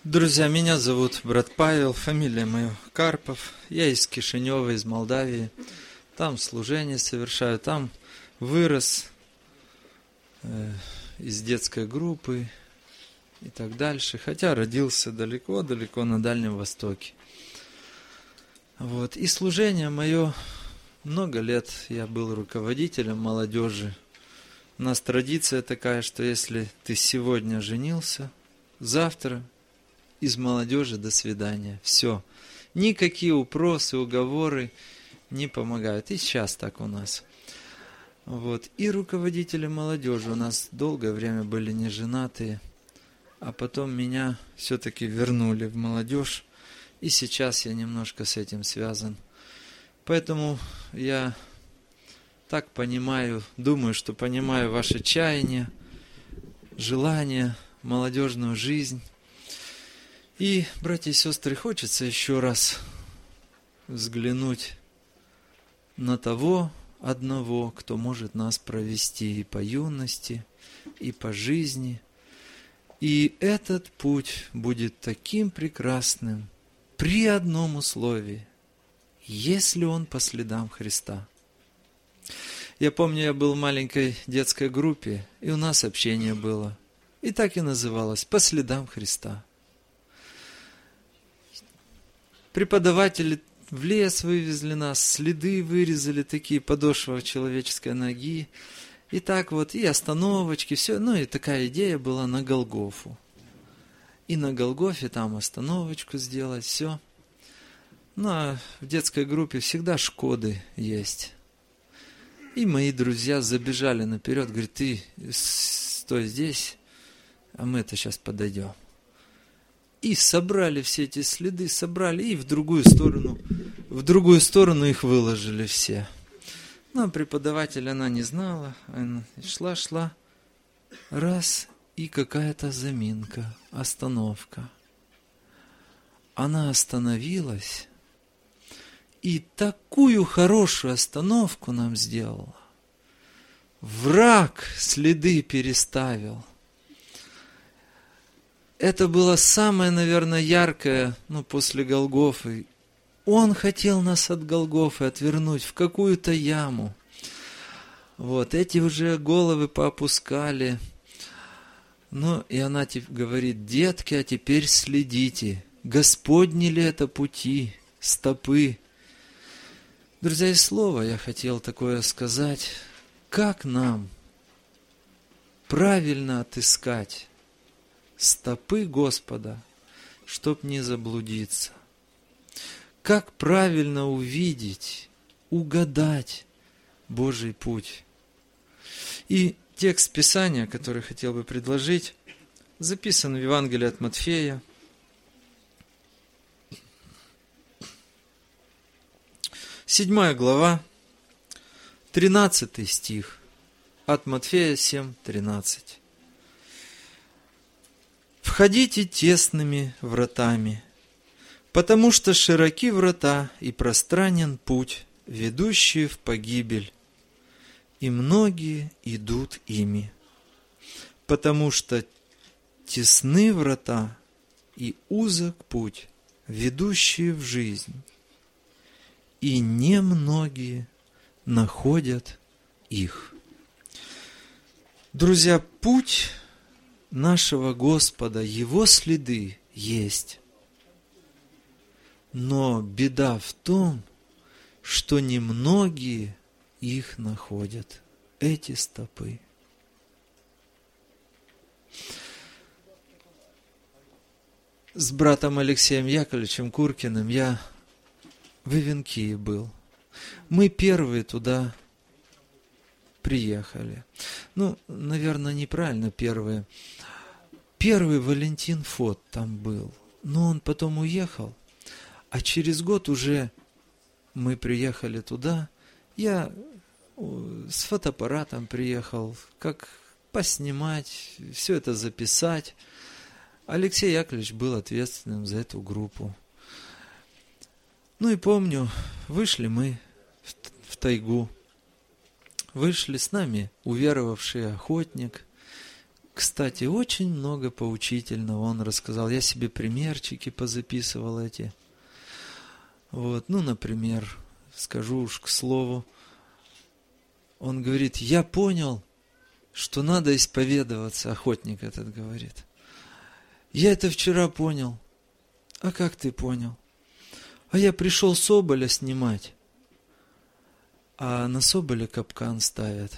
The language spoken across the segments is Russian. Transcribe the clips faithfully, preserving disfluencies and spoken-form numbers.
Друзья, меня зовут брат Павел, фамилия моя Карпов. Я из Кишинева, из Молдавии. Там служение совершаю, там вырос э, из детской группы и так дальше. Хотя родился далеко-далеко на Дальнем Востоке. Вот. И служение мое, много лет я был руководителем молодежи. У нас традиция такая, что если ты сегодня женился, завтра из молодежи до свидания. Все. Никакие упросы, уговоры не помогают. И сейчас так у нас. Вот. И руководители молодежи у нас долгое время были не женатые, а потом меня все-таки вернули в молодежь. И сейчас я немножко с этим связан. Поэтому я так понимаю, думаю, что понимаю ваше чаяние, желание, молодежную жизнь. И, братья и сестры, хочется еще раз взглянуть на того одного, кто может нас провести и по юности, и по жизни. И этот путь будет таким прекрасным при одном условии, если он по следам Христа. Я помню, я был в маленькой детской группе, и у нас общение было. И так и называлось «По следам Христа». Преподаватели в лес вывезли нас, следы вырезали, такие подошвы человеческой ноги. И так вот, и остановочки, все. Ну и такая идея была на Голгофу. И на Голгофе там остановочку сделать, все. Ну а в детской группе всегда Шкоды есть. И мои друзья забежали наперед, говорят, ты стой здесь, а мы-то сейчас подойдем. И собрали все эти следы, собрали, и в другую сторону, в другую сторону их выложили все. Но преподаватель она не знала, она шла, шла, раз, и какая-то заминка, остановка. Она остановилась, и такую хорошую остановку нам сделала. Враг следы переставил. Это было самое, наверное, яркое, ну, после Голгофы. Он хотел нас от Голгофы отвернуть в какую-то яму. Вот, эти уже головы поопускали. Ну, и она говорит, детки, а теперь следите, Господни ли это пути, стопы. Друзья, и слово я хотел такое сказать. Как нам правильно отыскать стопы Господа, чтоб не заблудиться? Как правильно увидеть, угадать Божий путь? И текст Писания, который хотел бы предложить, записан в Евангелии от Матфея. Седьмая глава, тринадцатый стих, от Матфея семь, тринадцать. «Входите тесными вратами, потому что широки врата и пространен путь, ведущий в погибель, и многие идут ими, потому что тесны врата и узок путь, ведущий в жизнь, и немногие находят их». Друзья, путь нашего Господа, Его следы есть. Но беда в том, что немногие их находят, эти стопы. С братом Алексеем Яковлевичем Куркиным я в Ивенкии был. Мы первые туда приехали. Ну, наверное, неправильно первые. Первый Валентин Фот там был. Но он потом уехал. А через год уже мы приехали туда. Я с фотоаппаратом приехал, как поснимать, все это записать. Алексей Яковлевич был ответственным за эту группу. Ну и помню, вышли мы в, в тайгу. Вышли с нами уверовавший охотник. К кстати, очень много поучительного он рассказал. Я себе примерчики позаписывал эти. Вот, ну, например, скажу уж к слову, он говорит, я понял, что надо исповедоваться, охотник этот говорит. Я это вчера понял. А как ты понял? А я пришел соболя снимать, а на соболя капкан ставят.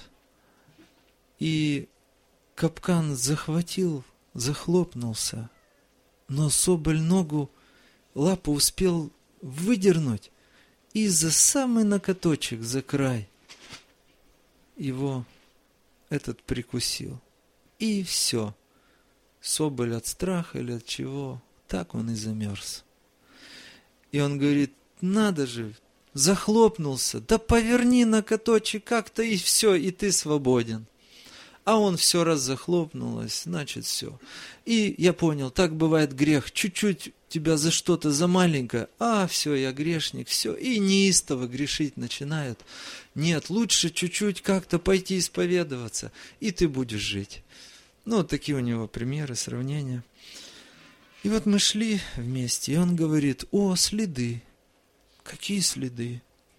И капкан захватил, захлопнулся, но соболь ногу, лапу успел выдернуть, и за самый накоточек, за край, его этот прикусил. И все. Соболь от страха или от чего, так он и замерз. И он говорит, надо же, захлопнулся, да поверни накоточек как-то, и все, и ты свободен. А он все раз захлопнулось, значит все. И я понял, так бывает грех, чуть-чуть тебя за что-то, за маленькое, а все, я грешник, все, и неистово грешить начинают. Нет, лучше чуть-чуть как-то пойти исповедоваться, и ты будешь жить. Ну, вот такие у него примеры, сравнения. И вот мы шли вместе, и он говорит, о, следы. Какие следы?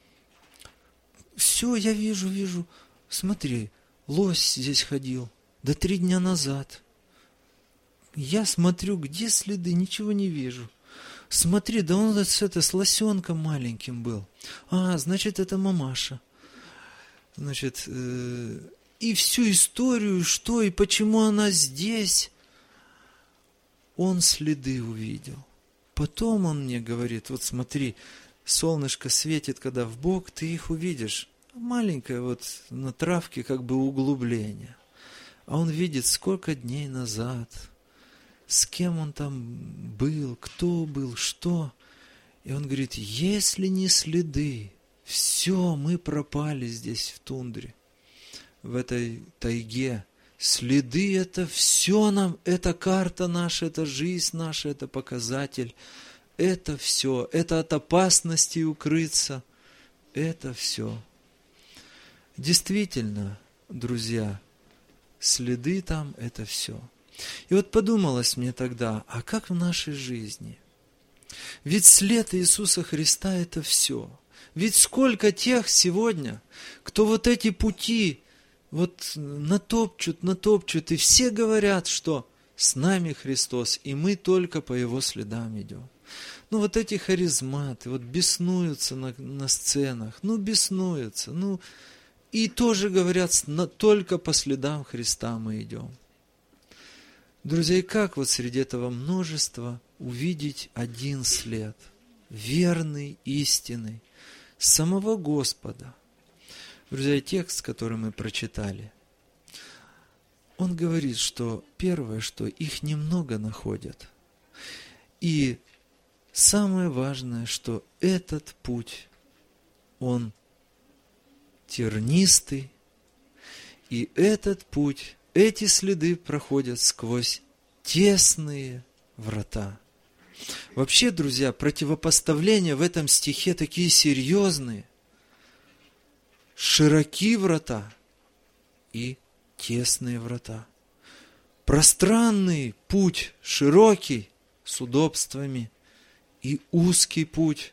Все, я вижу, вижу, смотри, лось здесь ходил, да три дня назад. Я смотрю, где следы, ничего не вижу. Смотри, да он с, это, с лосенком маленьким был. А, значит, это мамаша. Значит, э, и всю историю, что и почему она здесь, он следы увидел. Потом он мне говорит, вот смотри, солнышко светит, когда в бок, ты их увидишь. Маленькое вот на травке как бы углубление. А он видит, сколько дней назад, с кем он там был, кто был, что. И он говорит, если не следы, все, мы пропали здесь в тундре, в этой тайге. Следы это все нам, это карта наша, это жизнь наша, это показатель. Это все, это от опасности укрыться, это все. Действительно, друзья, следы там это все. И вот подумалось мне тогда, а как в нашей жизни? Ведь след Иисуса Христа это все. Ведь сколько тех сегодня, кто вот эти пути вот натопчут, натопчут, и все говорят, что с нами Христос, и мы только по Его следам идем. Ну вот эти харизматы, вот беснуются на, на сценах, ну беснуются, ну и тоже говорят, на, только по следам Христа мы идем. Друзья, и как вот среди этого множества увидеть один след, верный, истинный, самого Господа? Друзья, текст, который мы прочитали, он говорит, что первое, что их немного находят. И самое важное, что этот путь, он тернистый, и этот путь, эти следы проходят сквозь тесные врата. Вообще, друзья, противопоставления в этом стихе такие серьезные. Широки врата и тесные врата. Пространный путь, широкий, с удобствами, и узкий путь,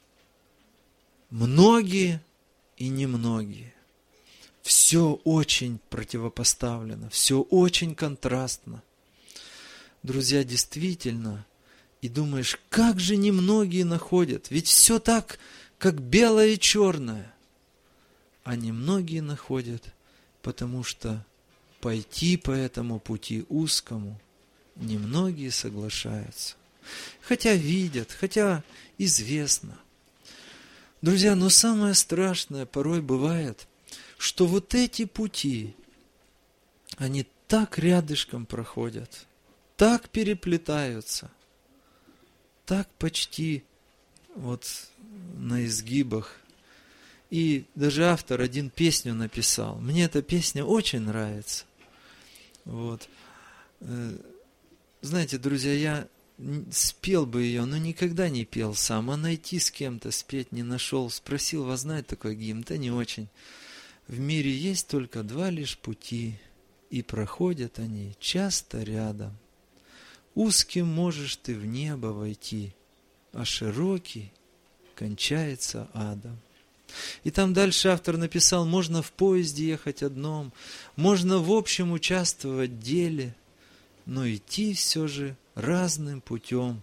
многие и немногие. Все очень противопоставлено, все очень контрастно. Друзья, действительно, и думаешь, как же немногие находят, ведь все так, как белое и черное. А немногие находят, потому что пойти по этому пути узкому немногие соглашаются. Хотя видят, хотя известно. Друзья, но самое страшное порой бывает, что вот эти пути, они так рядышком проходят, так переплетаются, так почти вот на изгибах. И даже автор один песню написал. Мне эта песня очень нравится. Вот. Знаете, друзья, я спел бы ее, но никогда не пел сам. А найти с кем-то спеть не нашел. Спросил, вас знает такой гимн? Да не очень. В мире есть только два лишь пути. и проходят они часто рядом. Узким можешь ты в небо войти, а широкий кончается адом. И там дальше автор написал, можно в поезде ехать одном, можно в общем участвовать в деле, но идти все же разным путем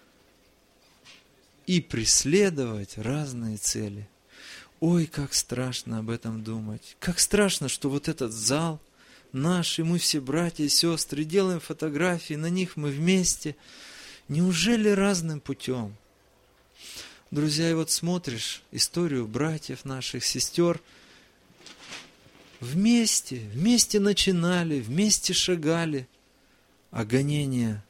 и преследовать разные цели. Ой, как страшно об этом думать. Как страшно, что вот этот зал наш, и мы все братья и сестры, делаем фотографии, на них мы вместе. Неужели разным путем? Друзья, и вот смотришь историю братьев наших, сестер. Вместе, вместе начинали, вместе шагали, а гонения,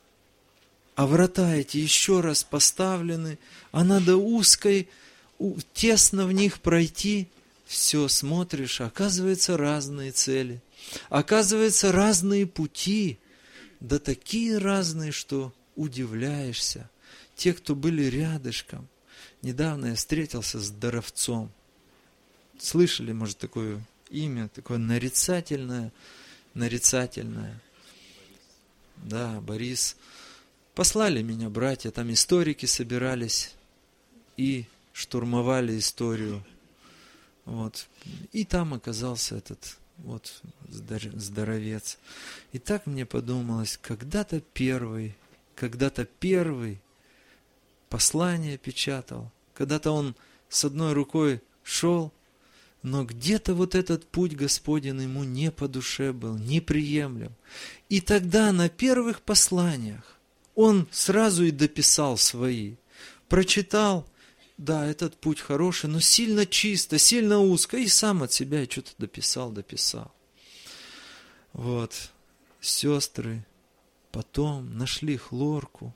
а врата эти еще раз поставлены, а надо узкой, тесно в них пройти. Все смотришь, оказывается, разные цели, оказывается, разные пути, да такие разные, что удивляешься. Те, кто были рядышком. Недавно я встретился с Даровцом. Слышали, может, такое имя, такое нарицательное, нарицательное. Да, Борис. Послали меня братья, там историки собирались и штурмовали историю. Вот. И там оказался этот вот здоровец. И так мне подумалось, когда-то первый, когда-то первый послание печатал, когда-то он с одной рукой шел, но где-то вот этот путь Господень ему не по душе был, неприемлем. И тогда на первых посланиях он сразу и дописал свои. Прочитал, да, этот путь хороший, но сильно чисто, сильно узко, и сам от себя что-то дописал, дописал. Вот, сестры потом нашли хлорку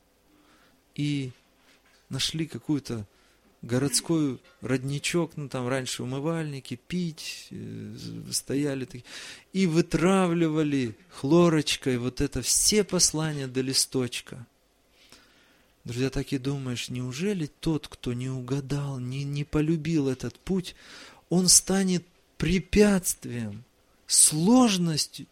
и нашли какую-то городской родничок, ну там раньше умывальники, пить, стояли такие, и вытравливали хлорочкой вот это все послания до листочка. Друзья, так и думаешь, неужели тот, кто не угадал, не, не полюбил этот путь, он станет препятствием, сложностью,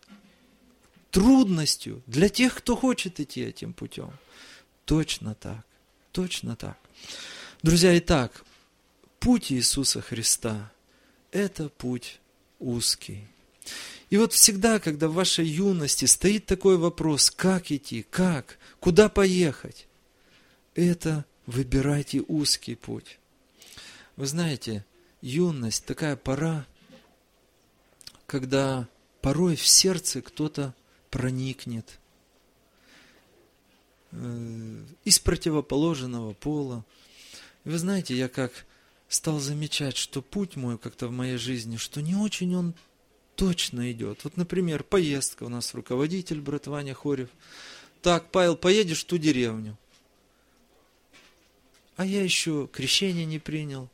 трудностью для тех, кто хочет идти этим путем? Точно так, точно так. Друзья, итак, путь Иисуса Христа – это путь узкий. И вот всегда, когда в вашей юности стоит такой вопрос, как идти, как, куда поехать, это выбирайте узкий путь. Вы знаете, юность – такая пора, когда порой в сердце кто-то проникнет из противоположного пола. И вы знаете, я как стал замечать, что путь мой как-то в моей жизни, что не очень он точно идет. Вот, например, поездка у нас руководитель, брат Ваня Хорев. Так, Павел, поедешь в ту деревню. А я еще крещение не принял.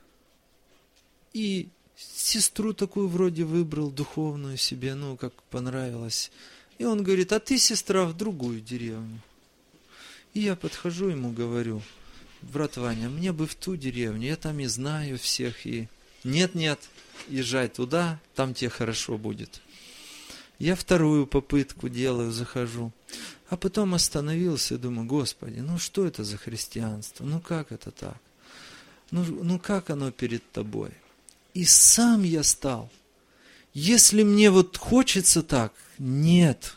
И сестру такую вроде выбрал, духовную себе, ну, как понравилось. И он говорит, а ты, сестра, в другую деревню. И я подхожу ему, говорю, брат Ваня, мне бы в ту деревню, я там и знаю всех, и нет-нет, езжай туда, там тебе хорошо будет. Я вторую попытку делаю, захожу, а потом остановился и думаю, Господи, ну что это за христианство, ну как это так, ну, ну как оно перед тобой? И сам я стал, если мне вот хочется так, нет,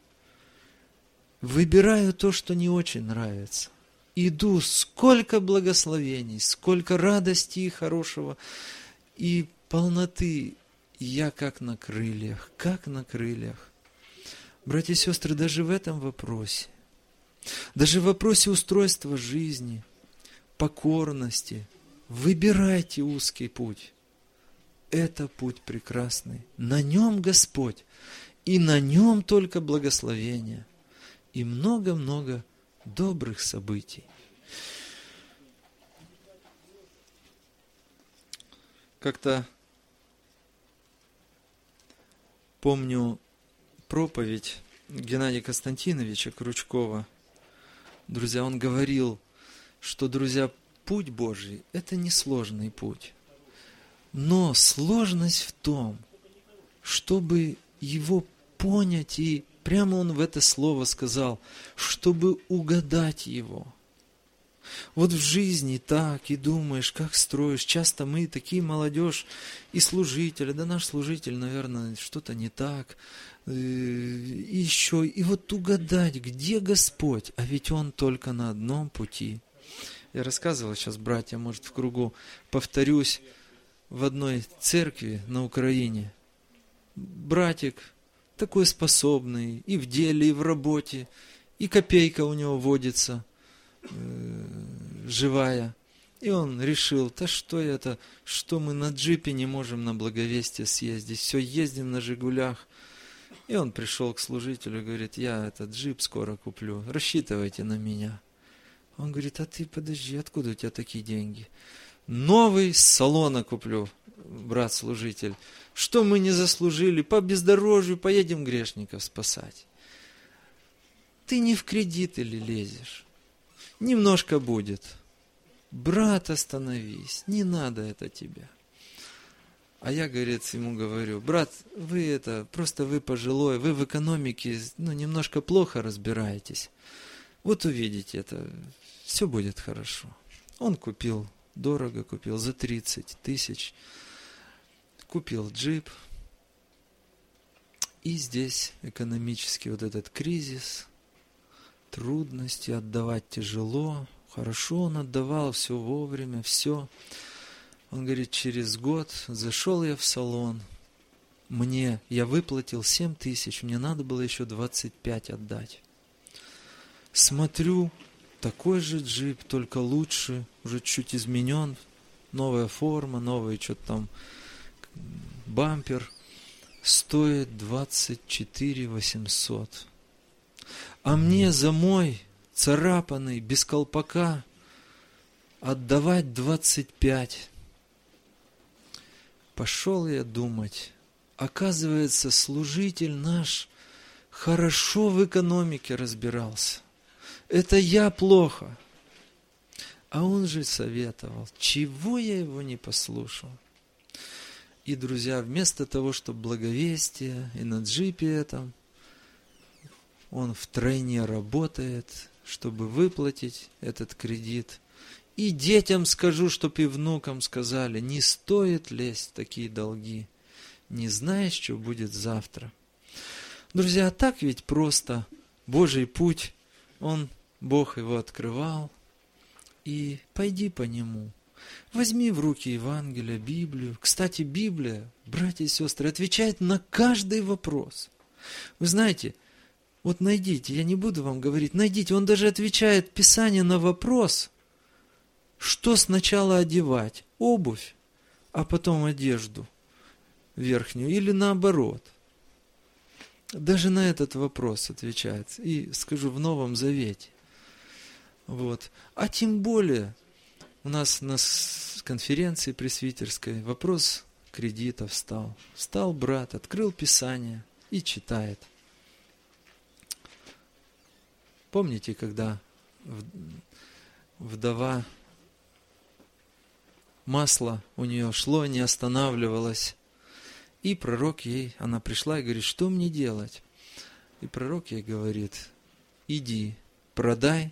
выбираю то, что не очень нравится. Иду, сколько благословений, сколько радости и хорошего, и полноты. И я как на крыльях, как на крыльях. Братья и сестры, даже в этом вопросе, даже в вопросе устройства жизни, покорности, выбирайте узкий путь. Это путь прекрасный. На нем Господь, и на нем только благословение. И много-много добрых событий. Как-то помню проповедь Геннадия Константиновича Крючкова. Друзья, он говорил, что, друзья, путь Божий – это не сложный путь. Но сложность в том, чтобы его понять, и прямо он в это слово сказал, чтобы угадать его. Вот в жизни так и думаешь, как строишь. Часто мы, такие молодежь и служители, да наш служитель, наверное, что-то не так. И еще, и вот угадать, где Господь, а ведь Он только на одном пути. Я рассказывал сейчас, братья, может, в кругу повторюсь, в одной церкви на Украине. Братик такой способный и в деле, и в работе, и копейка у него водится э, живая. И он решил, да что это, что мы на джипе не можем на благовестие съездить, все ездим на Жигулях. И он пришел к служителю и говорит, я этот джип скоро куплю, рассчитывайте на меня. Он говорит, а ты подожди, откуда у тебя такие деньги? Новый с салона куплю, брат-служитель. Что мы не заслужили, по бездорожью поедем грешников спасать. Ты не в кредит или лезешь? Немножко будет. Брат, остановись, не надо это тебе. А я, говорит, ему говорю, брат, вы это, просто вы пожилой, вы в экономике, ну, немножко плохо разбираетесь. Вот увидите это, все будет хорошо. Он купил, дорого купил, за тридцать тысяч. Купил джип. И здесь экономический вот этот кризис, трудности, отдавать тяжело. Хорошо он отдавал, все вовремя, все. Он говорит, через год зашел я в салон, мне, я выплатил семь тысяч, мне надо было еще двадцать пять отдать. Смотрю, такой же джип, только лучше, уже чуть изменен, новая форма, новый что-то там, бампер, стоит двадцать четыре восемьсот. А мне за мой царапанный, без колпака, отдавать двадцать пять. Пошел я думать, оказывается, служитель наш хорошо в экономике разбирался. Это я плохо. А он же советовал, чего я его не послушал. И, друзья, вместо того, чтобы благовестие и на джипе этом, он втройне работает, чтобы выплатить этот кредит. И детям скажу, чтоб и внукам сказали, не стоит лезть в такие долги. Не знаешь, что будет завтра. Друзья, так ведь просто Божий путь, он, Бог его открывал. И пойди по нему. Возьми в руки Евангелие, Библию. Кстати, Библия, братья и сестры, отвечает на каждый вопрос. Вы знаете, вот найдите, я не буду вам говорить, найдите, он даже отвечает Писание на вопрос, что сначала одевать, обувь, а потом одежду верхнюю, или наоборот. Даже на этот вопрос отвечает. И скажу, в Новом Завете. Вот. А тем более, у нас на конференции пресвитерской вопрос кредита встал. Встал брат, открыл Писание и читает. Помните, когда вдова, масло у нее шло, не останавливалось. И пророк ей, она пришла и говорит, что мне делать? И пророк ей говорит, иди, продай,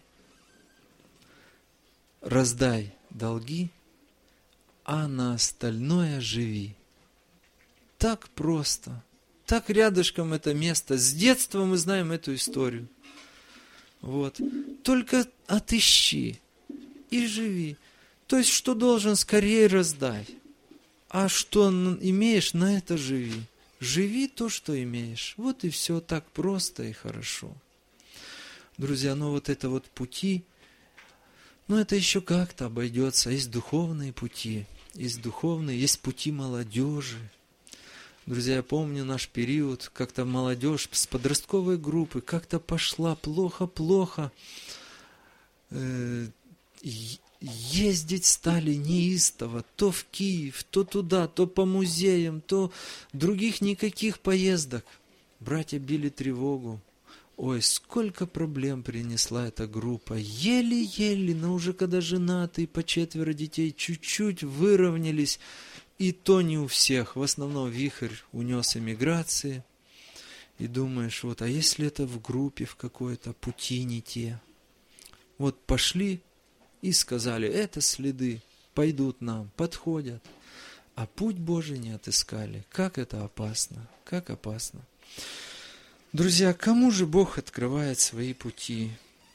раздай долги, а на остальное живи. Так просто, так рядышком это место. С детства мы знаем эту историю. Вот. Только отыщи и живи. То есть, что должен, скорее раздай. А что имеешь, на это живи. Живи то, что имеешь. Вот и все так просто и хорошо. Друзья, ну вот это вот пути, ну это еще как-то обойдется. Есть духовные пути, есть духовные, есть пути молодежи. Друзья, я помню наш период, как-то молодежь с подростковой группы как-то пошла плохо-плохо. Э, ездить стали неистово, то в Киев, то туда, то по музеям, то других никаких поездок. Братья били тревогу. Ой, сколько проблем принесла эта группа. Еле-еле, но уже когда женатые, по четверо детей, чуть-чуть выровнялись. И то не у всех. В основном вихрь унес эмиграции. и думаешь, вот, а если это в группе в какой-то, пути не те? Вот пошли и сказали, это следы, пойдут нам, подходят. А путь Божий не отыскали. Как это опасно, как опасно. Друзья, кому же Бог открывает свои пути?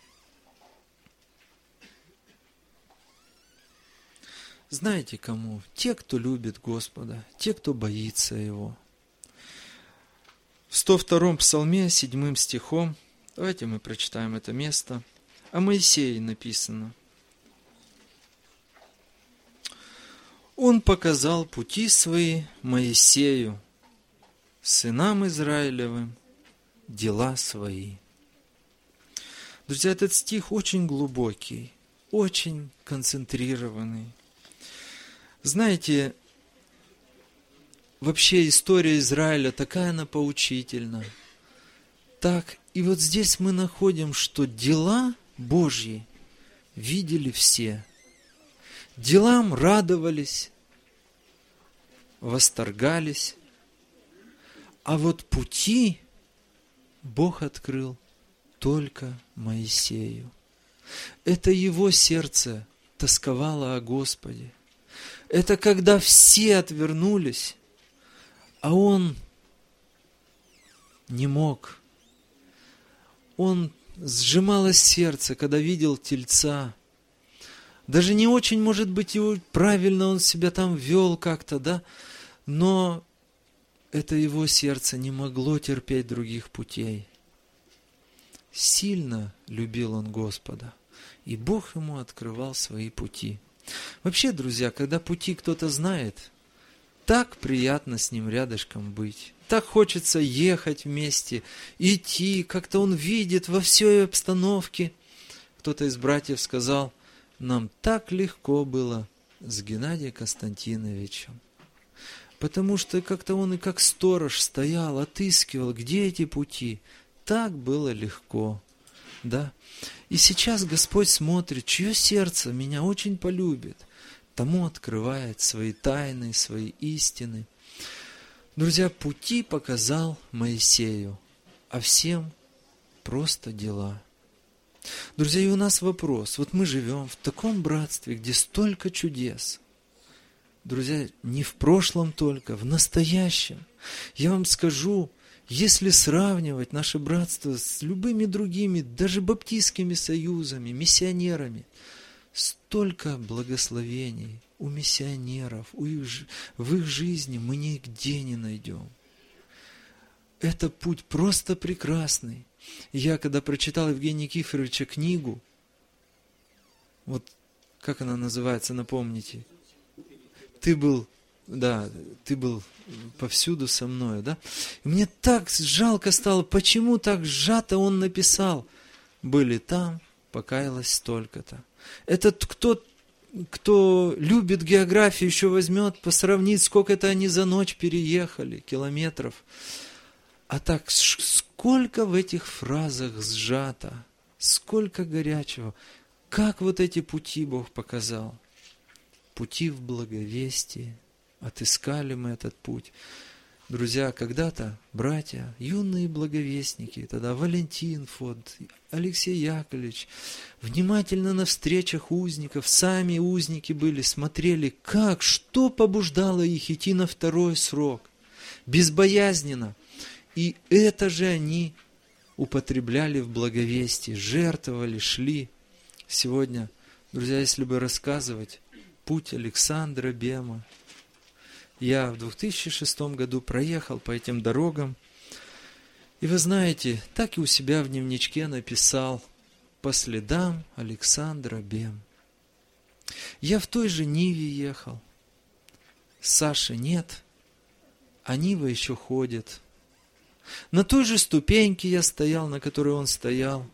Знаете кому? Те, кто любит Господа, те, кто боится Его. В сто втором псалме, седьмым стихом, давайте мы прочитаем это место, о Моисее написано. Он показал пути свои Моисею, сынам Израилевым, дела свои. Друзья, этот стих очень глубокий, очень концентрированный. Знаете, вообще история Израиля такая она поучительна. Так, и вот здесь мы находим, что дела Божьи видели все. Делам радовались, восторгались, а вот пути Бог открыл только Моисею. Это его сердце тосковало о Господе. Это когда все отвернулись, а он не мог. Он сжималось сердце, когда видел тельца. Даже не очень, может быть, его правильно он себя там вел как-то, да, но это его сердце не могло терпеть других путей. Сильно любил он Господа, и Бог ему открывал свои пути. Вообще, друзья, когда пути кто-то знает, так приятно с ним рядышком быть. Так хочется ехать вместе, идти, как-то он видит во всей обстановке. Кто-то из братьев сказал, нам так легко было с Геннадием Константиновичем. Потому что как-то он и как сторож стоял, отыскивал, где эти пути. Так было легко. Да? И сейчас Господь смотрит, чье сердце меня очень полюбит, тому открывает свои тайны, свои истины. Друзья, пути показал Моисею, а всем просто дела. Друзья, и у нас вопрос. Вот мы живем в таком братстве, где столько чудес. Друзья, не в прошлом только, в настоящем. Я вам скажу, если сравнивать наше братство с любыми другими, даже баптистскими союзами, миссионерами, столько благословений у миссионеров, у их, в их жизни мы нигде не найдем. Это путь просто прекрасный. Я когда прочитал Евгения Никифоровича книгу, вот как она называется, напомните? Ты был, да, ты был повсюду со мною, да? И мне так жалко стало, почему так сжато он написал. Были там, покаялось столько-то. Этот кто, кто любит географию, еще возьмет, посравнит, сколько это они за ночь переехали, километров. А так, сколько в этих фразах сжато, сколько горячего. Как вот эти пути Бог показал. Пути в благовестии. Отыскали мы этот путь. Друзья, когда-то братья, юные благовестники, тогда Валентин Фонд, Алексей Яковлевич, внимательно на встречах узников, сами узники были, смотрели, как, что побуждало их идти на второй срок. Безбоязненно. И это же они употребляли в благовестии, жертвовали, шли. Сегодня, друзья, если бы рассказывать путь Александра Бема, я в две тысячи шестом году проехал по этим дорогам, и вы знаете, так и у себя в дневничке написал «По следам Александра Бем». Я в той же Ниве ехал, Саши нет, а Нива еще ходит. На той же ступеньке я стоял, на которой он стоял.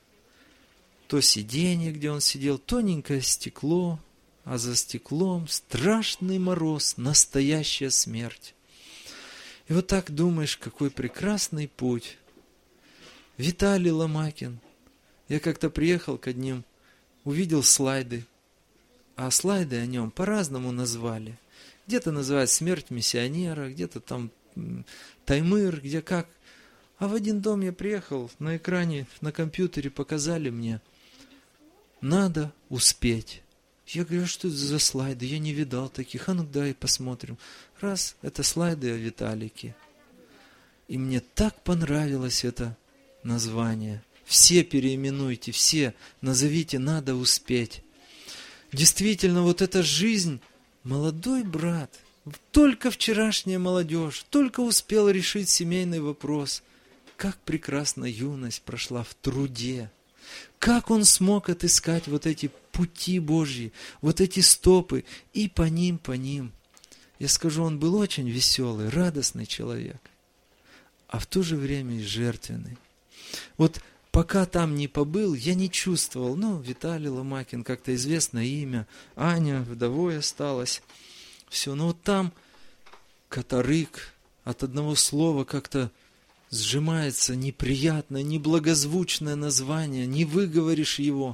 То сиденье, где он сидел, тоненькое стекло, а за стеклом страшный мороз, настоящая смерть. И вот так думаешь, какой прекрасный путь. Виталий Ломакин. Я как-то приехал к одним, увидел слайды, а слайды о нем по-разному назвали. Где-то называют «Смерть миссионера», где-то там «Таймыр», где как. А в один дом я приехал, на экране, на компьютере показали мне, надо успеть. Я говорю, а что это за слайды? Я не видал таких. А ну дай посмотрим. Раз, это слайды о Виталике. И мне так понравилось это название. Все переименуйте, все назовите «надо успеть». Действительно, вот эта жизнь, молодой брат, только вчерашняя молодежь, только успел решить семейный вопрос. Как прекрасно юность прошла в труде. Как он смог отыскать вот эти пути Божьи, вот эти стопы, и по ним, по ним. Я скажу, он был очень веселый, радостный человек, а в то же время и жертвенный. Вот пока там не побыл, я не чувствовал, ну, Виталий Ломакин, как-то известное имя, Аня вдовой осталась, все, но вот там катарык от одного слова как-то сжимается неприятное, неблагозвучное название, не выговоришь его.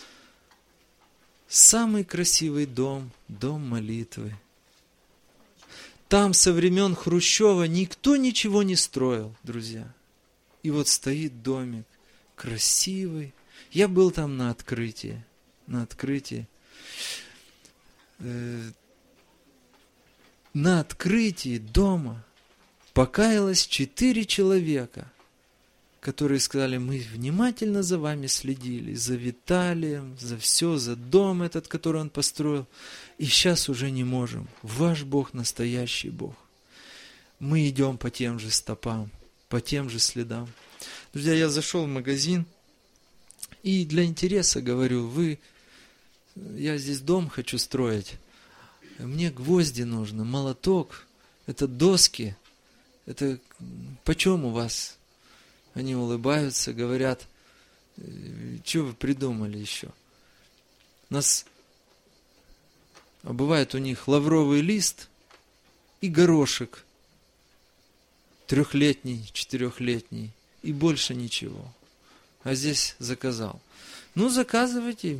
Самый красивый дом, дом молитвы. Там со времен Хрущева никто ничего не строил, друзья. И вот стоит домик, красивый. Я был там на открытии, на открытии. Э, на открытии дома покаялось четыре человека, которые сказали, мы внимательно за вами следили, за Виталием, за все, за дом этот, который он построил, и сейчас уже не можем. Ваш Бог настоящий Бог. Мы идем по тем же стопам, по тем же следам. Друзья, я зашел в магазин, и для интереса говорю, вы, я здесь дом хочу строить, мне гвозди нужны, молоток, это доски. Это почем у вас? Они улыбаются, говорят, что вы придумали еще? У нас, а бывает у них лавровый лист и горошек, трехлетний, четырехлетний, и больше ничего. А здесь заказал. Ну, заказывайте.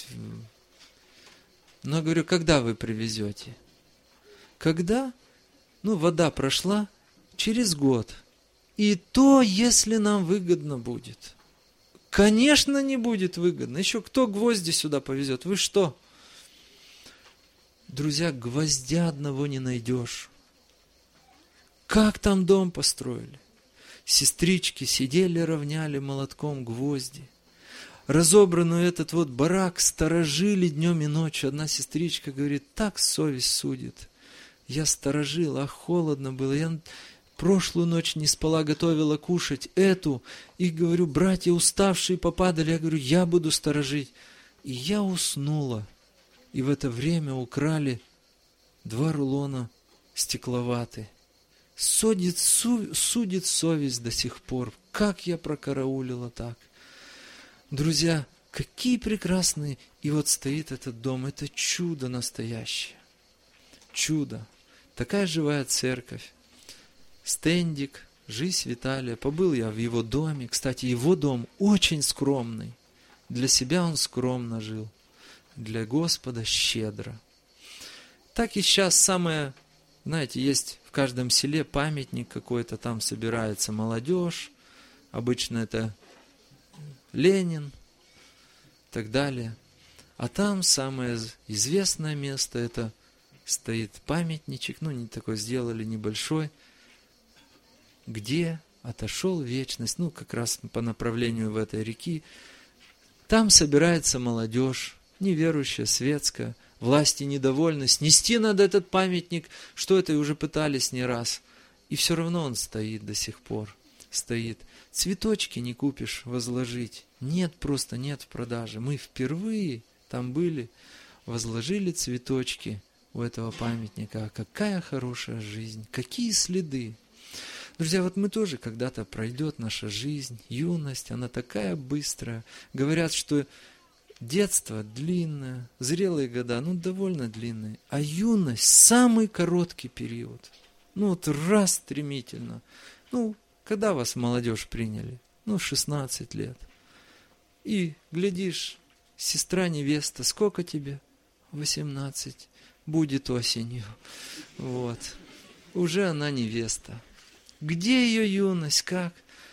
Но говорю, когда вы привезете? Когда? Ну, вода прошла. Через год. И то, если нам выгодно будет. Конечно, не будет выгодно. Еще кто гвозди сюда повезет? Вы что? Друзья, гвоздя одного не найдешь. Как там дом построили? Сестрички сидели, равняли молотком гвозди. Разобранный этот вот барак сторожили днем и ночью. Одна сестричка говорит, так совесть судит. Я сторожила, а холодно было. Я прошлую ночь не спала, готовила кушать, эту. И говорю, братья уставшие попадали. Я говорю, я буду сторожить. И я уснула. И в это время украли два рулона стекловаты. Судит, су, судит совесть до сих пор. Как я прокараулила так. Друзья, какие прекрасные. И вот стоит этот дом. Это чудо настоящее. Чудо. Такая живая церковь. Стендик, жизнь Виталия. Побыл я в его доме. Кстати, его дом очень скромный. Для себя он скромно жил. Для Господа щедро. Так и сейчас самое, знаете, есть в каждом селе памятник какой-то, там собирается молодежь. Обычно это Ленин и так далее. А там самое известное место, это стоит памятничек, ну не такой сделали, небольшой, где отошел вечность, ну как раз по направлению в этой реки. Там собирается молодежь, неверующая, светская, власти недовольны, снести надо этот памятник, что это и уже пытались не раз. И все равно он стоит до сих пор, стоит. Цветочки не купишь возложить, нет, просто нет в продаже. Мы впервые там были, возложили цветочки у этого памятника. А какая хорошая жизнь, какие следы. Друзья, вот мы тоже когда-то пройдет наша жизнь, юность, она такая быстрая. Говорят, что детство длинное, зрелые года, ну, довольно длинные. А юность самый короткий период. Ну, вот раз стремительно. Ну, когда вас молодежь приняли? Ну, шестнадцать лет. И, глядишь, сестра-невеста, сколько тебе? восемнадцать. Будет осенью. Вот. Уже она невеста. Где ее юность? Как?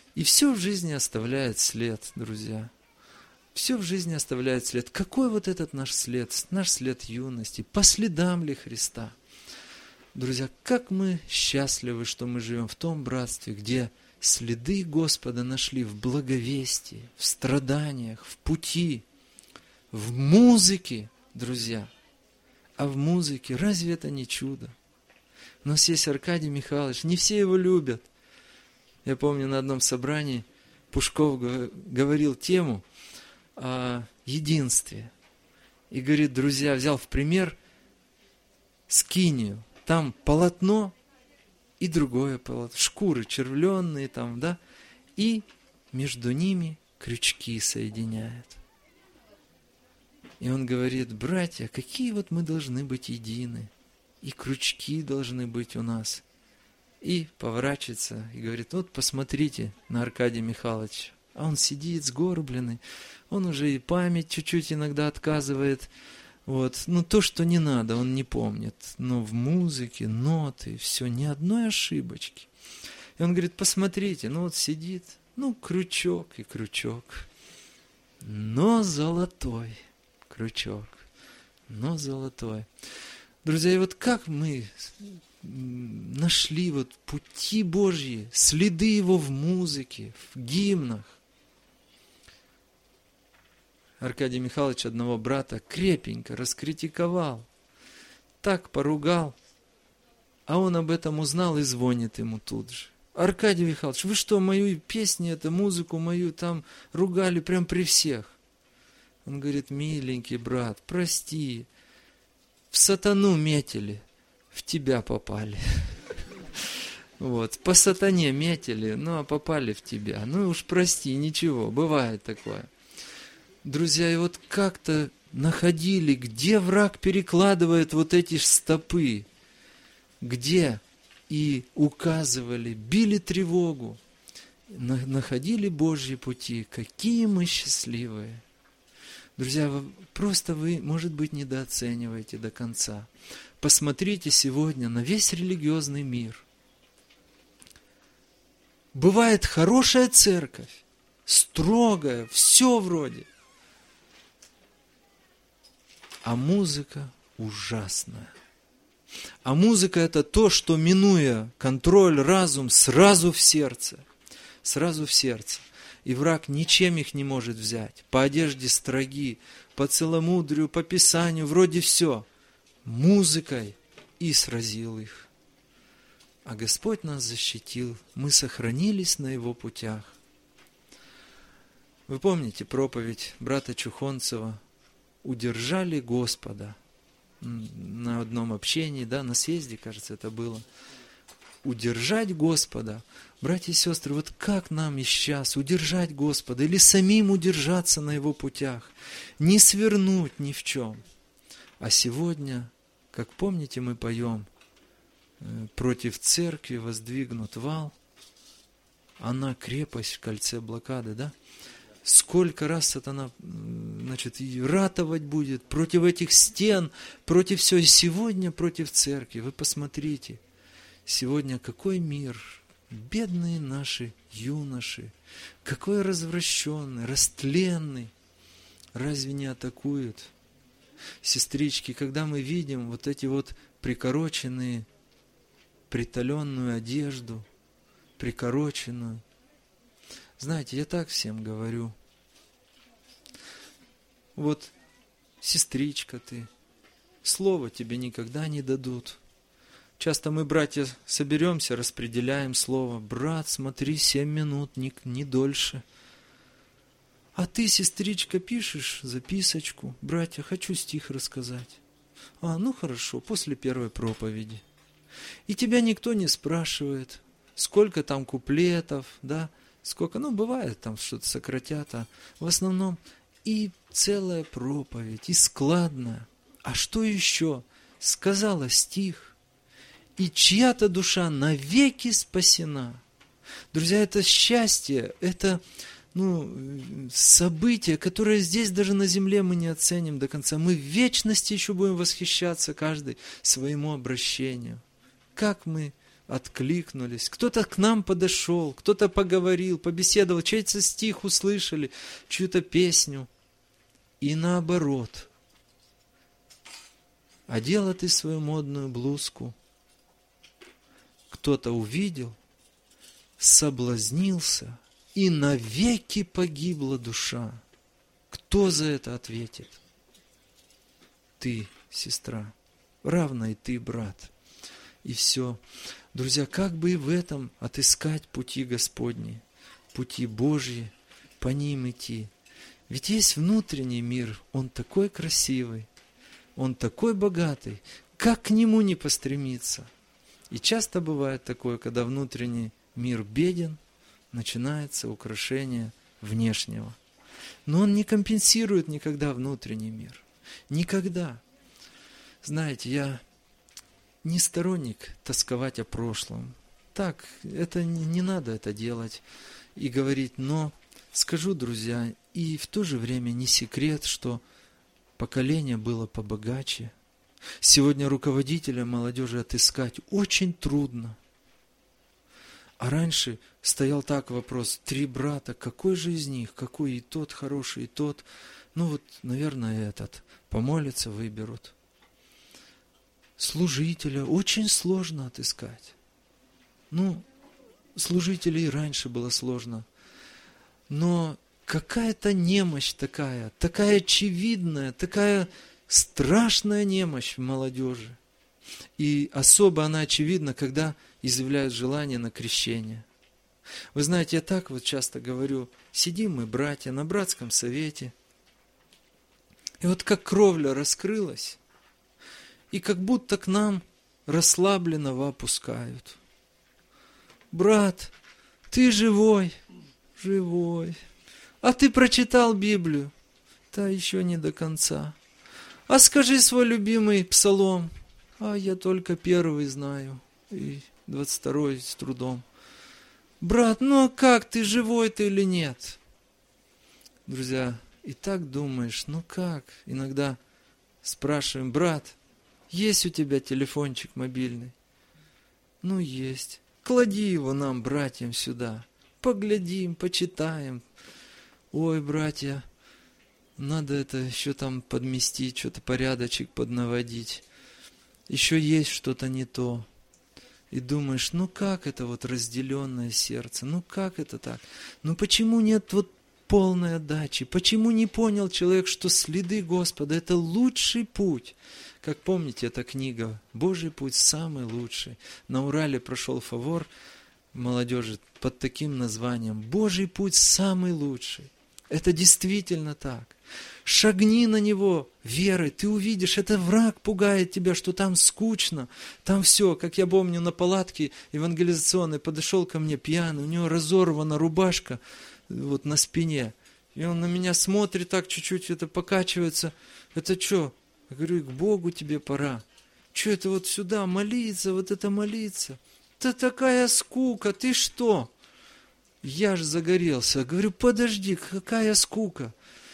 И все в жизни оставляет след, друзья. Все в жизни оставляет след. Какой вот этот наш след? Наш след юности. По следам ли Христа? Друзья, как мы счастливы, что мы живем в том братстве, где следы Господа нашли в благовестии, в страданиях, в пути, в музыке, друзья. А в музыке, разве это не чудо? У нас есть Аркадий Михайлович, не все его любят. Я помню, на одном собрании Пушков говорил тему о единстве. И говорит, друзья, взял в пример скинию. Там полотно и другое полотно, шкуры червленные там, да, и между ними крючки соединяет. И он говорит, братья, какие вот мы должны быть едины, и крючки должны быть у нас. И поворачивается и говорит, вот посмотрите на Аркадия Михайловича. А он сидит сгорбленный, он уже и память чуть-чуть иногда отказывает. Вот. Ну, то, что не надо, он не помнит. Но в музыке, ноты, все, ни одной ошибочки. И он говорит, посмотрите, ну вот сидит, ну, крючок и крючок. Но золотой крючок, но золотой. Друзья, и вот как мы нашли вот пути Божьи, следы Его в музыке, в гимнах. Аркадий Михайлович одного брата крепенько раскритиковал, так поругал, а он об этом узнал и звонит ему тут же. Аркадий Михайлович, вы что, мою песню, эту музыку мою там ругали прям при всех? Он говорит, миленький брат, прости, в сатану метили, в тебя попали. Вот, по сатане метили, ну а попали в тебя. Ну уж прости, ничего, бывает такое. Друзья, и вот как-то находили, где враг перекладывает вот эти стопы, где, и указывали, били тревогу, находили Божьи пути. Какие мы счастливые! Друзья, вы, просто вы, может быть, недооцениваете до конца. Посмотрите сегодня на весь религиозный мир. Бывает хорошая церковь, строгая, все вроде. А музыка ужасная. А музыка это то, что, минуя контроль, разум, сразу в сердце. Сразу в сердце. И враг ничем их не может взять. По одежде строги, по целомудрию, по писанию, вроде все. Музыкой и сразил их. А Господь нас защитил. Мы сохранились на Его путях. Вы помните проповедь брата Чухонцева? Удержали Господа. На одном общении, да, на съезде, кажется, это было. Удержать Господа. Братья и сестры, вот как нам и сейчас удержать Господа или самим удержаться на Его путях, не свернуть ни в чем. А сегодня, как помните, мы поем, против церкви воздвигнут вал, она крепость в кольце блокады, да? Сколько раз сатана, значит, ратовать будет против этих стен, против всего. И сегодня против церкви. Вы посмотрите, сегодня какой мир, бедные наши юноши, какой развращенный, растленный. Разве не атакуют? Сестрички, когда мы видим вот эти вот прикороченные, приталенную одежду, прикороченную. Знаете, я так всем говорю. Вот, сестричка ты, слова тебе никогда не дадут. Часто мы, братья, соберемся, распределяем слово. Брат, смотри, семь минут, не, не дольше. А ты, сестричка, пишешь записочку. Братья, хочу стих рассказать. А, ну хорошо, после первой проповеди. И тебя никто не спрашивает, сколько там куплетов, да, сколько, ну, бывает, там что-то сократят, а в основном и целая проповедь, и складная. А что еще? Сказала стих, и чья-то душа навеки спасена. Друзья, это счастье, это, ну, событие, которое здесь даже на земле мы не оценим до конца. Мы в вечности еще будем восхищаться каждый своему обращению. Как мы откликнулись, кто-то к нам подошел, кто-то поговорил, побеседовал, чей-то стих услышали, чью-то песню. И наоборот. Одела ты свою модную блузку, кто-то увидел, соблазнился, и навеки погибла душа. Кто за это ответит? Ты, сестра, равно и ты, брат. И все. Друзья, как бы и в этом отыскать пути Господни, пути Божьи, по ним идти. Ведь есть внутренний мир, он такой красивый, он такой богатый, как к нему не постремиться. И часто бывает такое, когда внутренний мир беден, начинается украшение внешнего. Но он не компенсирует никогда внутренний мир. Никогда. Знаете, я не сторонник тосковать о прошлом. Так, это не, не надо это делать и говорить, но скажу, друзья, и в то же время не секрет, что поколение было побогаче. Сегодня руководителя молодежи отыскать очень трудно. А раньше стоял так вопрос, три брата, какой же из них, какой и тот хороший, и тот, ну вот, наверное, этот, помолятся, выберут. Служителя очень сложно отыскать. Ну, служителей и раньше было сложно. Но какая-то немощь такая, такая очевидная, такая страшная немощь в молодежи. И особо она очевидна, когда изъявляют желание на крещение. Вы знаете, я так вот часто говорю, сидим мы, братья, на братском совете, и вот как кровля раскрылась, и как будто к нам расслабленного опускают. Брат, ты живой? Живой. А ты прочитал Библию? Да еще не до конца. А скажи свой любимый псалом. А я только первый знаю, и двадцать второй с трудом. Брат, ну а как, ты живой ты или нет? Друзья, и так думаешь, ну как? Иногда спрашиваем, брат, есть у тебя телефончик мобильный? Ну есть. Клади его нам, братьям, сюда. Поглядим, почитаем. Ой, братья, надо это еще там подместить, что-то порядочек поднаводить. Еще есть что-то не то. И думаешь, ну как это вот разделенное сердце? Ну как это так? Ну почему нет вот полной отдачи? Почему не понял человек, что следы Господа – это лучший путь? Как помните, эта книга «Божий путь» самый лучший. На Урале прошел фавор молодежи под таким названием «Божий путь самый лучший». Это действительно так. Шагни на него верой, ты увидишь, это враг пугает тебя, что там скучно, там все, как я помню, на палатке евангелизационной подошел ко мне пьяный, у него разорвана рубашка вот на спине, и он на меня смотрит так чуть-чуть, это покачивается, это что? Я говорю, к Богу тебе пора, что это вот сюда молиться, вот это молиться, это такая скука, ты что? Я ж загорелся, говорю, подожди, какая скука?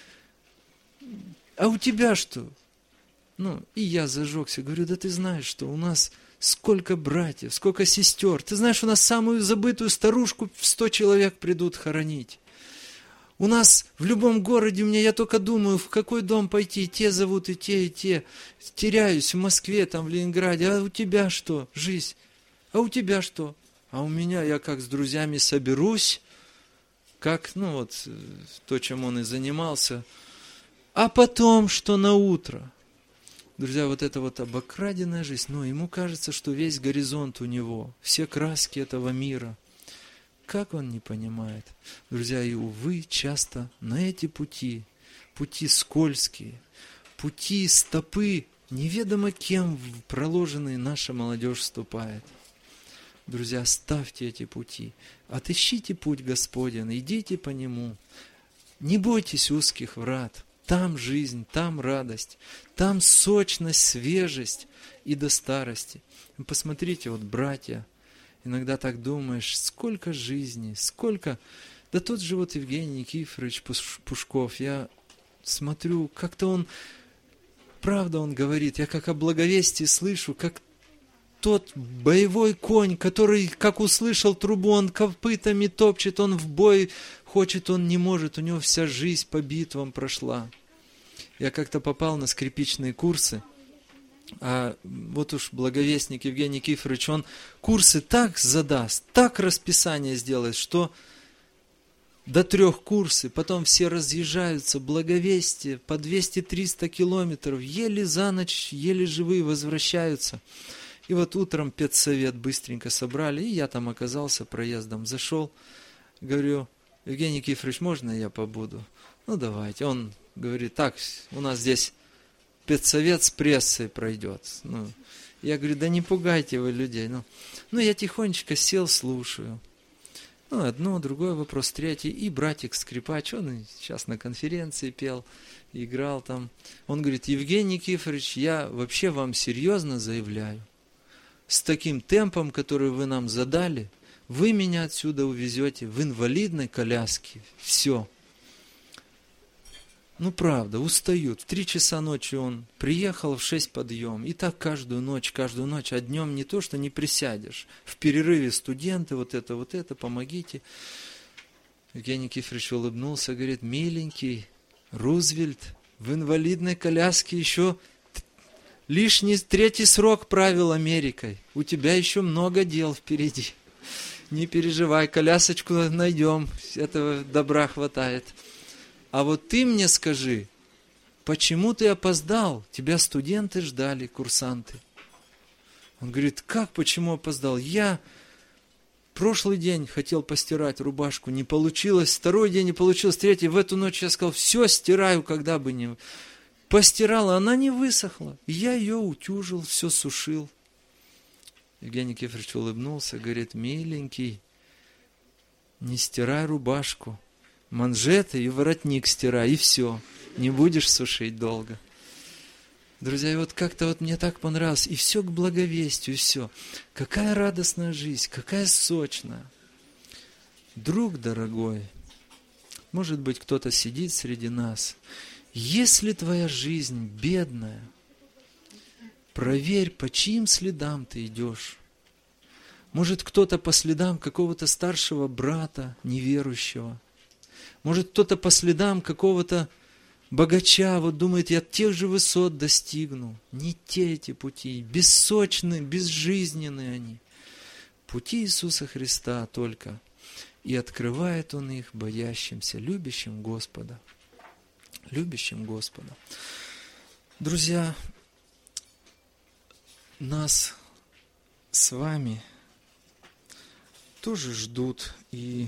А у тебя что? Ну, и я зажегся. Говорю, да ты знаешь, что у нас сколько братьев, сколько сестер. Ты знаешь, у нас самую забытую старушку в сто человек придут хоронить. У нас в любом городе, у меня, я только думаю, в какой дом пойти. Те зовут и те, и те. Теряюсь в Москве, там в Ленинграде. А у тебя что? Жизнь. А у тебя что? А у меня, я как с друзьями соберусь, как, ну вот, то, чем он и занимался. А потом, что на утро? Друзья, вот это вот обокраденная жизнь, но ему кажется, что весь горизонт у него, все краски этого мира. Как он не понимает? Друзья, и увы, часто на эти пути, пути скользкие, пути стопы, неведомо кем проложенные наша молодежь вступает. Друзья, ставьте эти пути, отыщите путь Господень, идите по нему. Не бойтесь узких врат. Там жизнь, там радость, там сочность, свежесть и до старости. Посмотрите, вот братья, иногда так думаешь, сколько жизни, сколько... Да тот же вот Евгений Никифорович Пушков, я смотрю, как-то он, правда он говорит, я как о благовестии слышу, как тот боевой конь, который, как услышал трубу, он копытами топчет, он в бой хочет, он не может, у него вся жизнь по битвам прошла. Я как-то попал на скрипичные курсы, а вот уж благовестник Евгений Никифорович, он курсы так задаст, так расписание сделает, что до трех курсы, потом все разъезжаются, благовестие, по двести-триста километров, еле за ночь, еле живые возвращаются. И вот утром педсовет быстренько собрали, и я там оказался, проездом зашел, говорю: Евгений Никифорович, можно я побуду? Ну давайте. Он говорит: так, у нас здесь педсовет с прессой пройдет. Ну, я говорю: да не пугайте вы людей. Ну, ну я тихонечко сел, слушаю. Ну, одно, другой вопрос, третий. И братик-скрипач, он сейчас на конференции пел, играл там. Он говорит: Евгений Никифорович, я вообще вам серьезно заявляю, с таким темпом, который вы нам задали, вы меня отсюда увезете в инвалидной коляске. Все. Ну, правда, устают. В три часа ночи он приехал, в шесть подъем. И так каждую ночь, каждую ночь. А днем не то, что не присядешь. В перерыве студенты, вот это, вот это, помогите. Евгений Никифорович улыбнулся, говорит: миленький, Рузвельт в инвалидной коляске еще лишний третий срок правил Америкой. У тебя еще много дел впереди. Не переживай, колясочку найдем. Этого добра хватает. А вот ты мне скажи, почему ты опоздал? Тебя студенты ждали, курсанты. Он говорит: как, почему опоздал? Я прошлый день хотел постирать рубашку, не получилось. Второй день не получилось, третий. В эту ночь я сказал: все, стираю, когда бы не... Постирала, она не высохла. Я ее утюжил, все сушил. Евгений Никифорович улыбнулся, говорит: миленький, не стирай рубашку. Манжеты и воротник стирай, и все. Не будешь сушить долго. Друзья, и вот как-то вот мне так понравилось. И все к благовестию, и все. Какая радостная жизнь, какая сочная. Друг дорогой, может быть, кто-то сидит среди нас. Если твоя жизнь бедная, проверь, по чьим следам ты идешь. Может, кто-то по следам какого-то старшего брата неверующего. Может, кто-то по следам какого-то богача, вот думает: я тех же высот достигну. Не те эти пути, бессочные, безжизненные они. Пути Иисуса Христа только. И открывает Он их боящимся, любящим Господа. Любящим Господа. Друзья, нас с вами тоже ждут и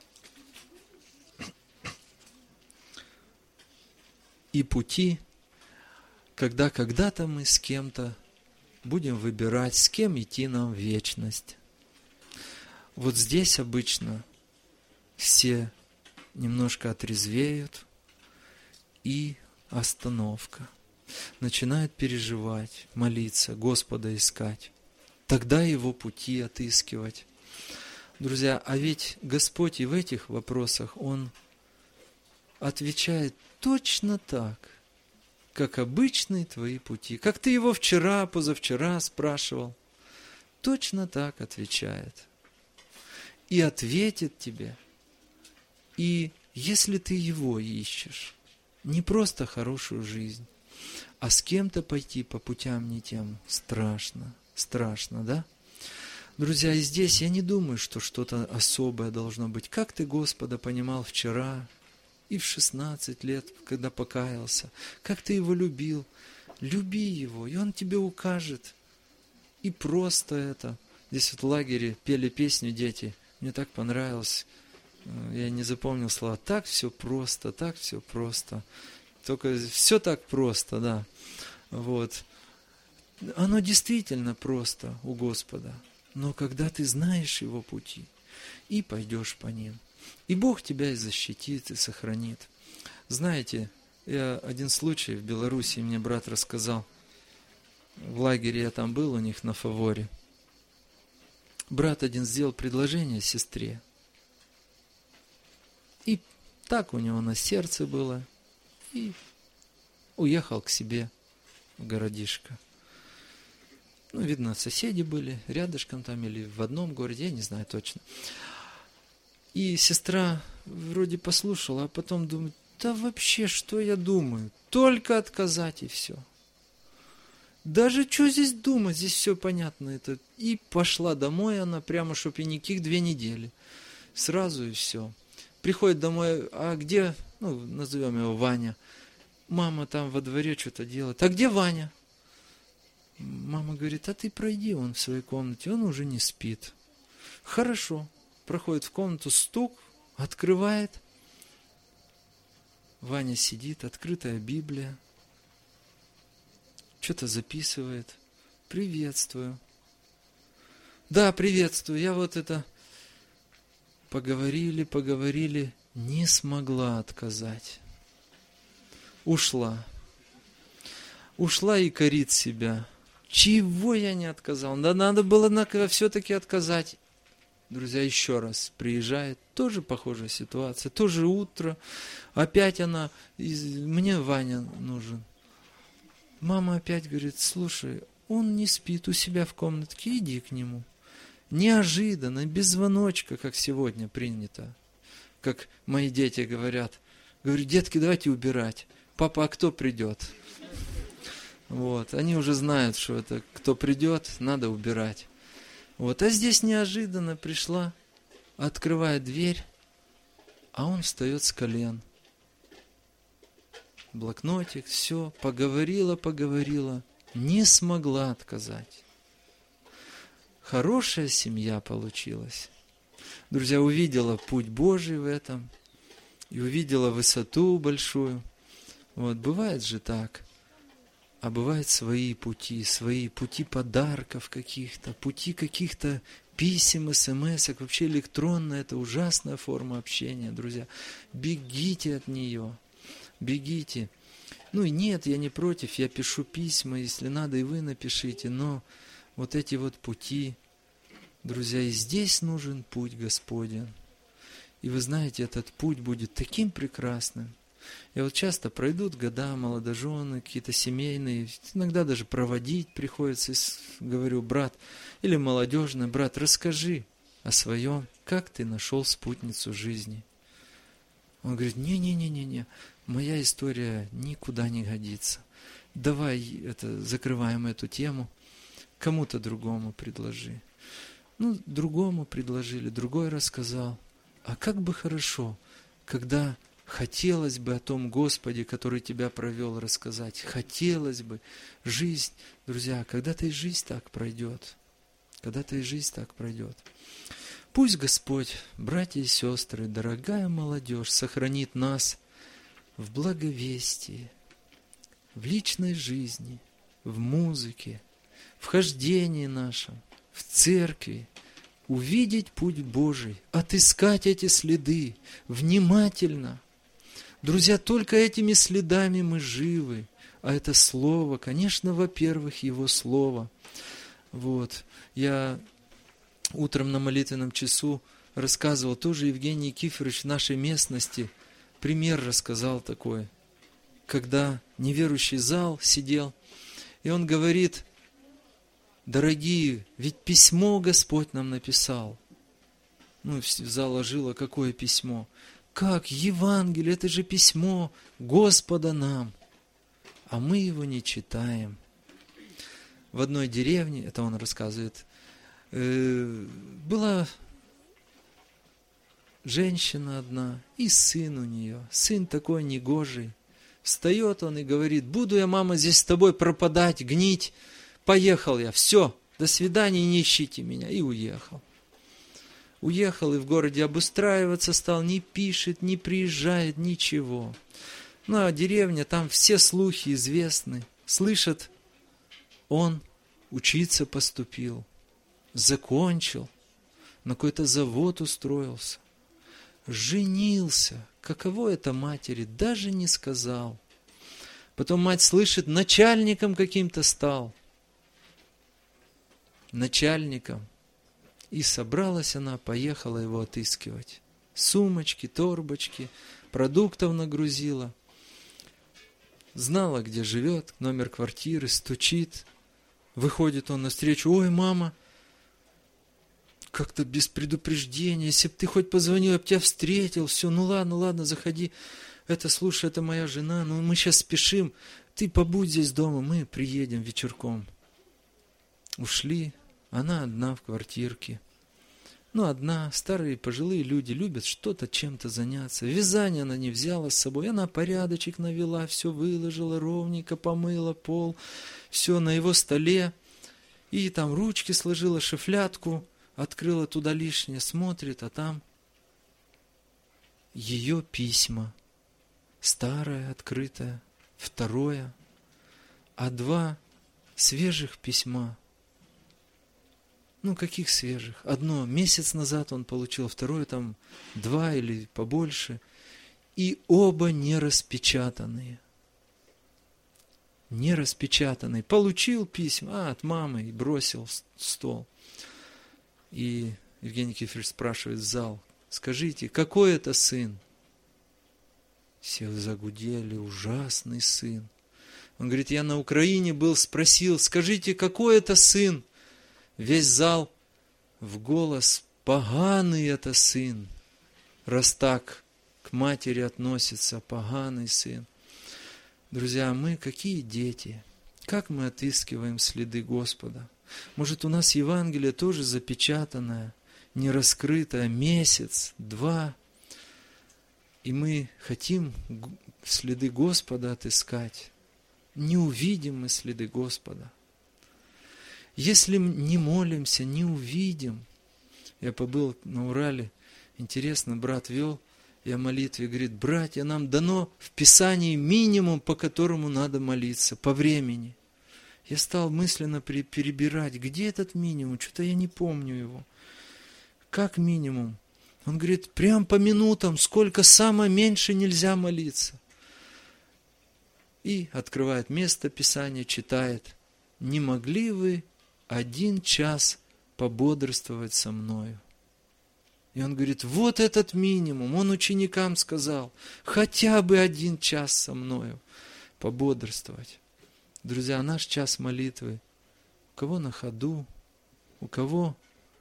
И пути, когда когда-то мы с кем-то будем выбирать, с кем идти нам в вечность. Вот здесь обычно все немножко отрезвеют, и остановка. Начинают переживать, молиться, Господа искать. Тогда Его пути отыскивать. Друзья, а ведь Господь и в этих вопросах, Он отвечает точно так, как обычные твои пути. Как ты Его вчера, позавчера спрашивал, точно так отвечает. И ответит тебе. И если ты Его ищешь, не просто хорошую жизнь, а с кем-то пойти по путям не тем, страшно, страшно, да? Друзья, и здесь я не думаю, что что-то особое должно быть. Как ты Господа понимал вчера, и в шестнадцать лет, когда покаялся, как ты Его любил, люби Его, и Он тебе укажет. И просто это. Здесь вот в лагере пели песню дети, мне так понравилось, я не запомнил слова. Так все просто, так все просто. Только все так просто, да. Вот. Оно действительно просто у Господа. Но когда ты знаешь Его пути и пойдешь по ним, и Бог тебя и защитит, и сохранит. Знаете, я один случай в Белоруссии, мне брат рассказал. В лагере я там был у них на Фаворе. Брат один сделал предложение сестре. И так у него на сердце было. И уехал к себе в городишко. Ну, видно, соседи были, рядышком там или в одном городе, я не знаю точно. И сестра вроде послушала, а потом думает, да вообще, что я думаю? Только отказать и все. Даже что здесь думать, здесь все понятно. Это. И пошла домой она, прямо, чтоб и никаких две недели. Сразу и все. Приходит домой, а где, ну, назовем его Ваня. Мама там во дворе что-то делает. А где Ваня? Мама говорит, а ты пройди, он в своей комнате, он уже не спит. Хорошо. Проходит в комнату, стук, открывает. Ваня сидит, открытая Библия. Что-то записывает. Приветствую. Да, приветствую. Я вот это... Поговорили, поговорили. Не смогла отказать. Ушла. Ушла и корит себя. Чего я не отказал? Да надо было все-таки отказать. Друзья, еще раз приезжает. Тоже похожая ситуация. Тоже утро. Опять она... Мне Ваня нужен. Мама опять говорит, слушай, он не спит у себя в комнатке, иди к нему. Неожиданно, без звоночка, как сегодня принято. Как мои дети говорят. Говорю, детки, давайте убирать. Папа, а кто придет? Вот, они уже знают, что это кто придет, надо убирать. Вот, а здесь неожиданно пришла, открывает дверь, а он встает с колен. Блокнотик, все, поговорила, поговорила, не смогла отказать. Хорошая семья получилась. Друзья, увидела путь Божий в этом, и увидела высоту большую. Вот, бывает же так. А бывают свои пути, свои пути подарков каких-то, пути каких-то писем, смс-ок, вообще электронная, это ужасная форма общения, друзья. Бегите от нее, бегите. Ну и нет, я не против, я пишу письма, если надо, и вы напишите, но вот эти вот пути, друзья, и здесь нужен путь Господень. И вы знаете, этот путь будет таким прекрасным. И вот часто пройдут года, молодожены, какие-то семейные, иногда даже проводить приходится. Говорю, брат, или молодежный брат, расскажи о своем, как ты нашел спутницу жизни. Он говорит, не-не-не-не-не, моя история никуда не годится. Давай это, закрываем эту тему, кому-то другому предложи. Ну, другому предложили, другой рассказал. А как бы хорошо, когда... Хотелось бы о том Господе, который тебя провел, рассказать. Хотелось бы. Жизнь, друзья, когда-то и жизнь так пройдет. Когда-то и жизнь так пройдет. Пусть Господь, братья и сестры, дорогая молодежь, сохранит нас в благовестии, в личной жизни, в музыке, в хождении нашем, в церкви, увидеть путь Божий, отыскать эти следы внимательно. Друзья, только этими следами мы живы. А это Слово, конечно, во-первых, Его Слово. Вот. Я утром на молитвенном часу рассказывал, тоже Евгений Никифорович в нашей местности пример рассказал такой, когда неверующий зал сидел, и он говорит, дорогие, ведь письмо Господь нам написал. Ну, зал ожило, какое письмо? Как? Евангелие, это же письмо Господа нам. А мы его не читаем. В одной деревне, это он рассказывает, была женщина одна и сын у нее. Сын такой негожий. Встает он и говорит, буду я, мама, здесь с тобой пропадать, гнить. Поехал я, все, до свидания, не ищите меня. И уехал. Уехал и в городе обустраиваться стал, не пишет, не приезжает, ничего. Ну, а деревня, там все слухи известны. Слышат, он учиться поступил, закончил, на какой-то завод устроился, женился. Каково это матери, даже не сказал. Потом мать слышит, начальником каким-то стал. Начальником. И собралась она, поехала его отыскивать. Сумочки, торбочки, продуктов нагрузила. Знала, где живет, номер квартиры, стучит. Выходит он навстречу: ой, мама, как-то без предупреждения, если бы ты хоть позвонил, я бы тебя встретил, все, ну ладно, ладно, заходи. Это, слушай, это моя жена, ну мы сейчас спешим, ты побудь здесь дома, мы приедем вечерком. Ушли, она одна в квартирке. Ну, одна, старые пожилые люди любят что-то чем-то заняться. Вязание она не взяла с собой, она порядочек навела, все выложила ровненько, помыла пол, все на его столе. И там ручки сложила, шифлятку, открыла туда лишнее, смотрит, а там ее письма. Старое, открытое, второе, а два свежих письма. Ну, каких свежих? Одно месяц назад он получил, второе там два или побольше. И оба не распечатанные. Не распечатанные. Получил письма, а, от мамы, и бросил в стол. И Евгений Никифорович спрашивает в зал: скажите, какой это сын? Все загудели: ужасный сын. Он говорит: я на Украине был, спросил, скажите, какой это сын? Весь зал в голос: поганый это сын, раз так к матери относится, поганый сын. Друзья, мы какие дети? Как мы отыскиваем следы Господа? Может, у нас Евангелие тоже запечатанное, не раскрытое, месяц, два, и мы хотим следы Господа отыскать. Не увидим мы следы Господа. Если не молимся, не увидим. Я побыл на Урале, интересно, брат вел, я о молитве, говорит: братья, нам дано в Писании минимум, по которому надо молиться, по времени. Я стал мысленно перебирать, где этот минимум, что-то я не помню его. Как минимум? Он говорит: прям по минутам, сколько самое меньше нельзя молиться. И открывает место Писания, читает: не могли вы один час пободрствовать со мною? И он говорит: вот этот минимум. Он ученикам сказал: хотя бы один час со мною пободрствовать. Друзья, наш час молитвы у кого на ходу, у кого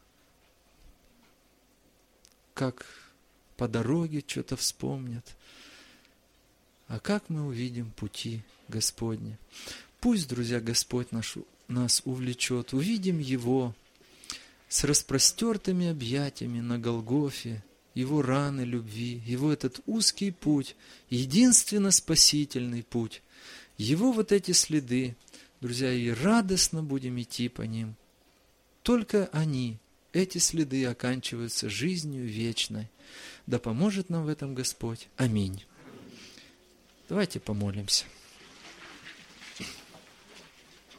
как по дороге что-то вспомнят. А как мы увидим пути Господни? Пусть, друзья, Господь наш, нас увлечет, увидим Его с распростертыми объятиями на Голгофе, Его раны любви, Его этот узкий путь, единственно спасительный путь, Его вот эти следы, друзья, и радостно будем идти по ним. Только они, эти следы, оканчиваются жизнью вечной. Да поможет нам в этом Господь. Аминь. Давайте помолимся.